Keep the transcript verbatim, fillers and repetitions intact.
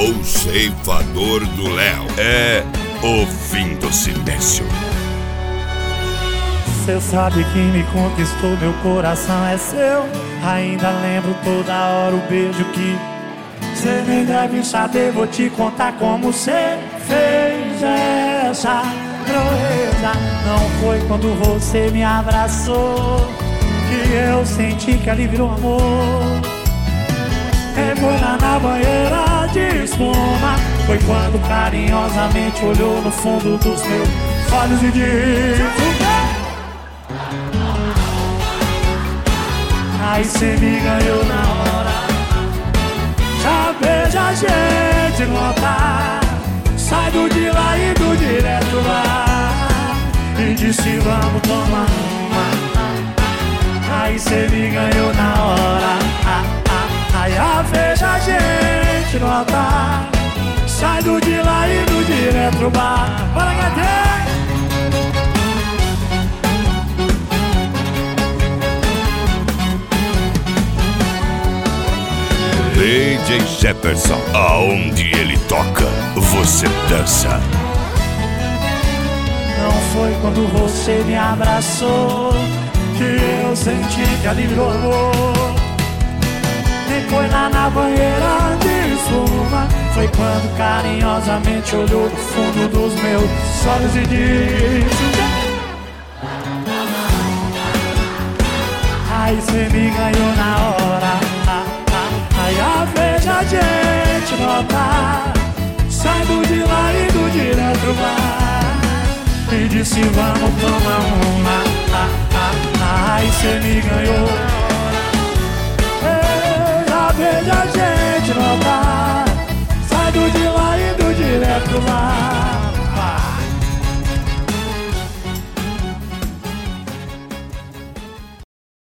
O ceifador do Léo. É o fim do silêncio. Cê sabe que me conquistou, meu coração é seu. Ainda lembro toda hora o beijo que cê nem deve saber. Vou te contar como cê fez essa proeza. Não foi quando você me abraçou que eu senti que ali virou amor. Foi lá na banheira de espuma. Foi quando carinhosamente olhou no fundo dos meus olhos e disse: aí cê me ganhou na hora. Já vejo a gente voltar. Sai do de lá e do direto lá. E disse vamos tomar uma. Aí cê me ganhou na hora. Aí já vejo a gente voltar. Sai do de lá e do direto lá. Bora, Gatinho! D J Jefferson, aonde ele toca, você dança. Não foi quando você me abraçou que eu senti que ali virou amor. Nem foi lá na banheira de espuma. Foi quando carinhosamente olhou no fundo dos meus olhos e disse: aí cê me ganhou na hora. Aí a vejo a gente voltar. Sai do de lá e do direto lá. E disse vamos tomar uma. Aí cê me ganhou.